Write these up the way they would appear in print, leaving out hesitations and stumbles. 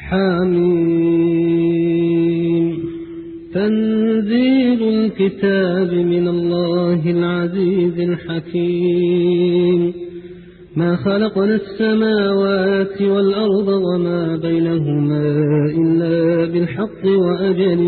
حميم. تنزيل الكتاب من الله العزيز الحكيم. ما خلقنا السماوات والأرض وما بينهما إلا بالحق وأجل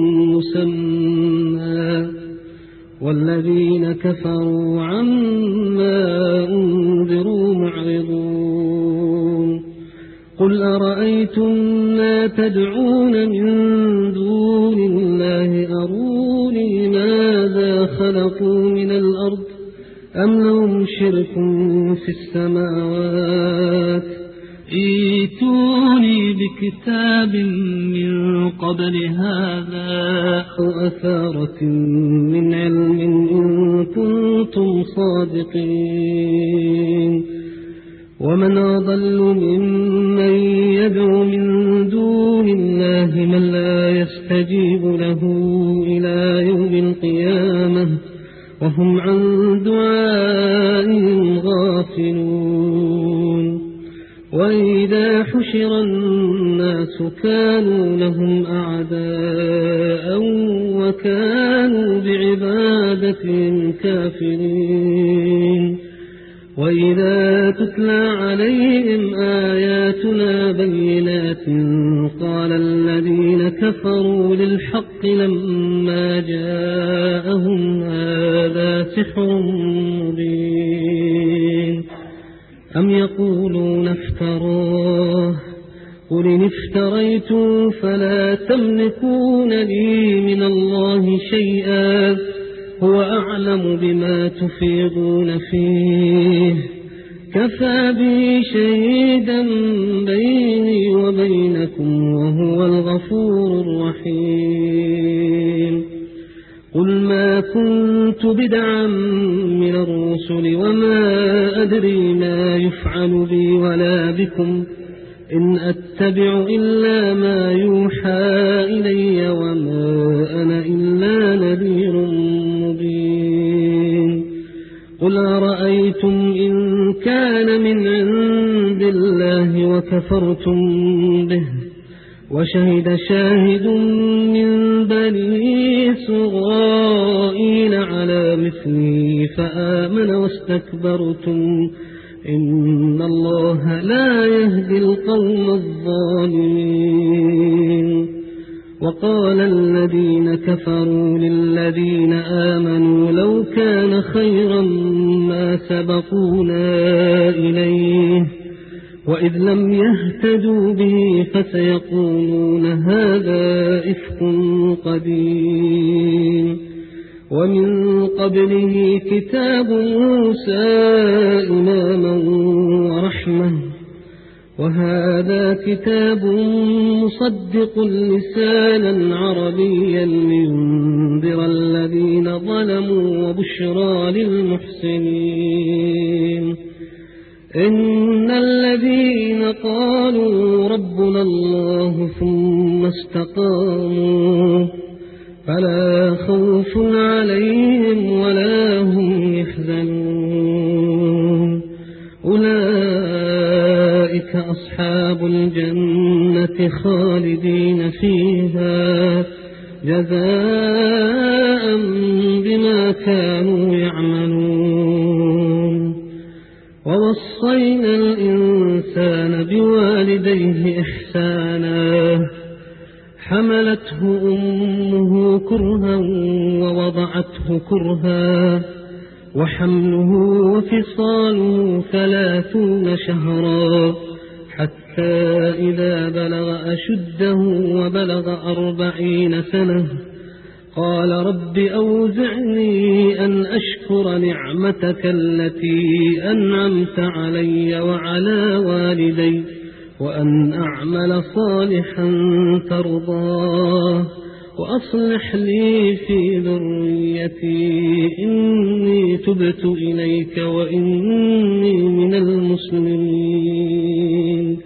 مسمى، والذين كفروا عما أنذروا معرضون. قل أرأيتم ما تدعون من دون الله أروني ماذا خلقوا من الأرض أم لهم شرك في السماوات ائتوني بكتاب من قبل هذا أو أثارة من علم إن كنتم صادقين. ومن أضل ممن يدعو من دون الله من لا يستجيب له إلى يوم القيامة وهم عن دعائهم غافلون. وإذا حشر الناس كانوا لهم أعداء وكانوا بعبادتهم كافرين. وإذا تتلى عليهم آياتنا بينات قال الذين كفروا للحق لما جاءهم هذا سحر مبين. أم يقولون افتراه قل إن افتريت فلا تملكون لي من الله شيئا هو أعلم بما تفيضون فيه كفى بي شهيدا بيني وبينكم وهو الغفور الرحيم. قل ما كنت بدعا من الرسل وما أدري ما يفعل بي ولا بكم إن أتبع إلا ما يوحى إلي وما أنا إلا نذير مبين. قل أرأيتم إن كان من عند الله وكفرتم به وشهد شاهد من بني إسرائيل على مثله فآمن واستكبرتم إن الله لا يهدي القوم الظالمين. وقال الذين كفروا للذين آمنوا لو كان خيرا ما سبقونا إليه وإذ لم يهتدوا به فسيقولون هذا إفك قديم. ومن قبله كتاب موسى إماما ورحمة وهذا كتاب مصدق لسانا عربيا لينذر الذين ظلموا وبشرى للمحسنين. إن الذين قالوا ربنا الله ثم استقاموا فلا خوف عليهم ولا هم يحزنون أولئك أصحاب الجنة خالدين فيها جزاء بما كانوا يعملون. ووصينا الإنسان بوالديه إحسانا حملته أمه كرها ووضعته كرها وحمله وفصاله 30 شهرا حتى إذا بلغ أشده وبلغ 40 سنة قال رب أوزعني أن أشكر نعمتك التي أنعمت علي وعلى والدي وأن أعمل صالحا ترضاه وأصلح لي في ذريتي إني تبت إليك وإني من المسلمين.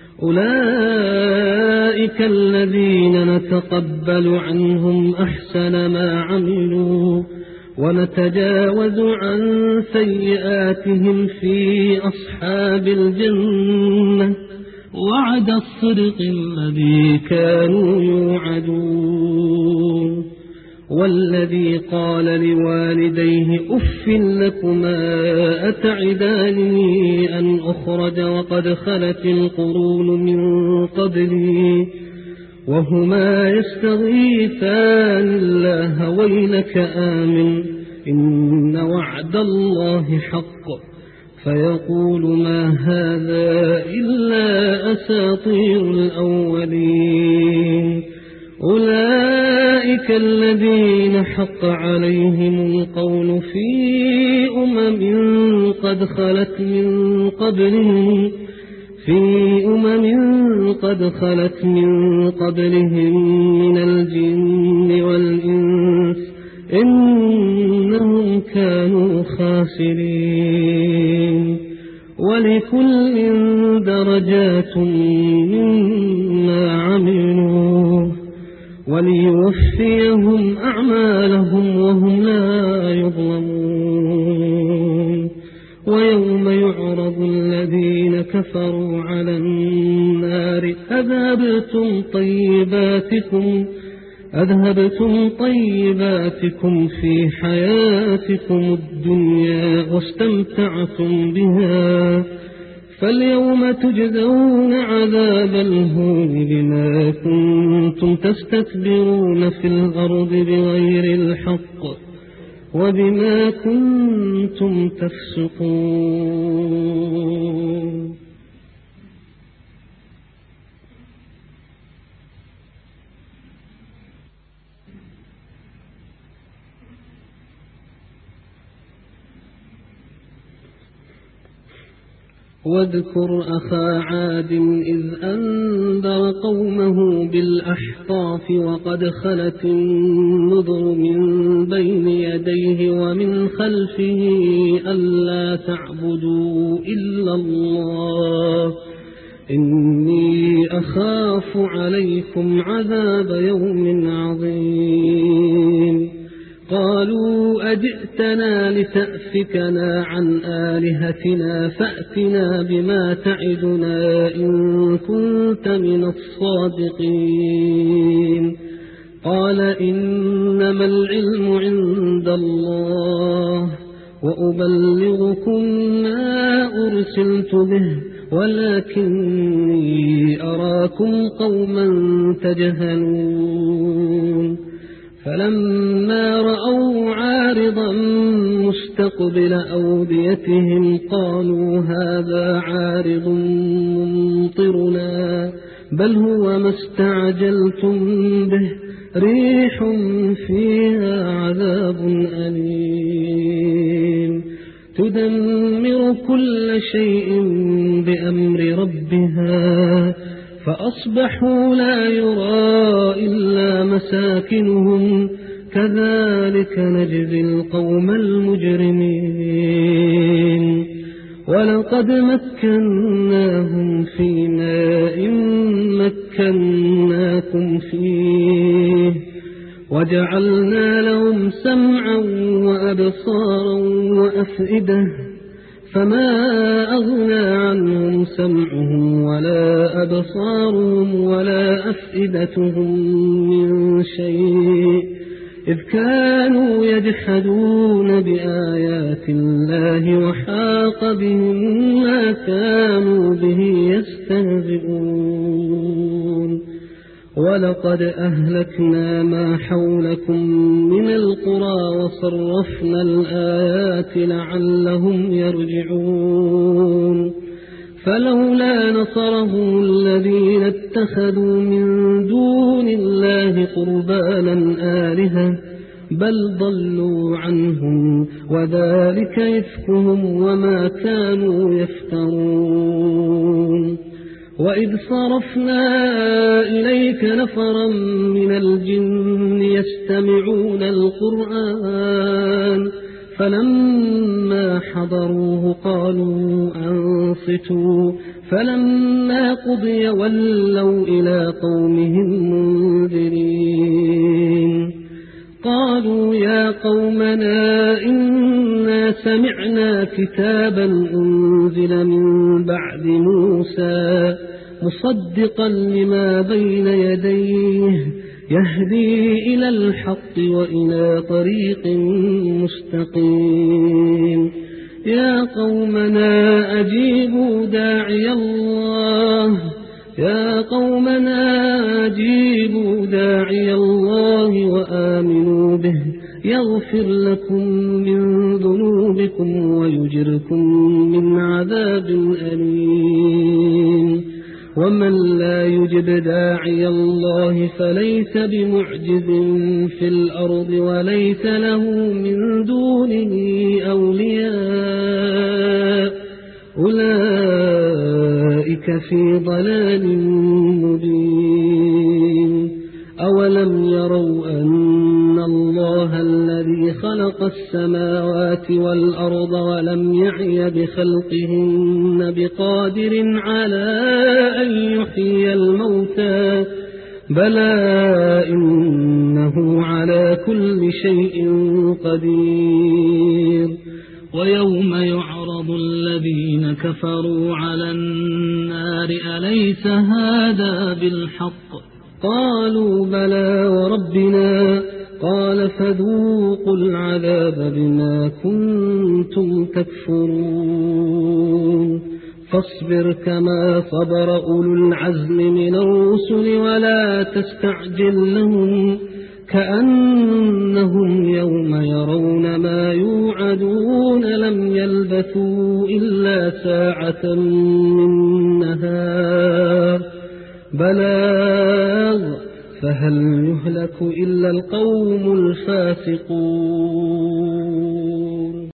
أولئك الذين نتقبل عنهم أحسن ما عملوا ونتجاوز عن سيئاتهم في أصحاب الجنة وعد الصدق الذي كانوا يوعدون والذي قال لوالديه أف لكما أتعدانني أن أخرج وقد خلت القرون من قبلي وهما يستغيثان الله ويلك آمن إن وعد الله حق فيقول ما هذا إلا أساطير الأولين أولئك الذين حق عليهم القول في قد خلت من قبلهم من الجن والإنس إنهم كانوا خاسرين ولكل درجات مما عملوا وليوفيهم أعمالهم وهم لا يظلمون ويوم يعرض الذين كفروا على النار أذهبتم طيباتكم في حياتكم الدنيا واستمتعتم بها فاليوم تجزون عذاب الهون بما كنتم تستكبرون في الأرض بغير الحق وبما كنتم تفسقون واذكر أخا عاد إذ أنذر قومه بالأحقاف وقد خلت النذر من بين يديه ومن خلفه ألا تعبدوا إلا الله إني أخاف عليكم عذاب يوم عظيم قالوا أجئتنا لتأفكنا عن آلهتنا فأتنا بما تعدنا إن كنت من الصادقين قال إنما العلم عند الله وأبلغكم ما أرسلت به ولكني أراكم قوما تجهلون فلما رأوا عارضا مستقبل أوديتهم قالوا هذا عارض ممطرنا بل هو ما استعجلتم به ريح فيها عذاب أليم تدمر كل شيء بأمر ربها فأصبحوا لا يرى إلا مساكنهم كذلك نجزي القوم المجرمين ولقد مكناهم في ماء مكناكم فيه وجعلنا لهم سمعا وأبصارا وأفئدة فما أغنى عنهم سمعهم ولا أبصارهم ولا أفئدتهم من شيء إذ كانوا يجحدون بآيات الله وحاق بهم ما كانوا به يستهزئون ولقد أهلكنا ما حولكم من القرى وصرفنا الآيات لعلهم يرجعون فلولا نصرهم الذين اتخذوا من دون الله قربانا آلهة بل ضلوا عنهم وذلك إفكهم وما كانوا يفترون وإذ صرفنا إليك نفرا من الجن يستمعون القرآن فلما حضروه قالوا أنصتوا فلما قضي ولوا إلى قومهم منذرين قالوا يا قومنا إنا سمعنا كتابا أنزل من بعد موسى مصدقا لما بين يديه يهدي إلى الحق وإلى طريق مستقيم يا قومنا أجيبوا داعي الله وآمنوا به يغفر لكم من ذنوبكم ويجركم من عذاب أليم ومن لا يجب داعي الله فليس بمعجز في الأرض وليس له من دونه أولياء أولئك في ضلال مبين أولم يروا أن الله الذي خلق السماوات والأرض ولم يعي بخلقهن بقادر على أن يحيي الموتى بلى إنه على كل شيء قدير ويوم يعرض الذين كفروا على النار أليس هذا بالحق قالوا بلى وربنا قال فذوقوا العذاب بما كنتم تكفرون فاصبر كما صبر أولو العزم من الرسل ولا تستعجل لهم كأنهم يوم يرون ما يوعدون لم يلبثوا إلا ساعة من نهار بلاغ فهل يهلك إلا القوم الفاسقون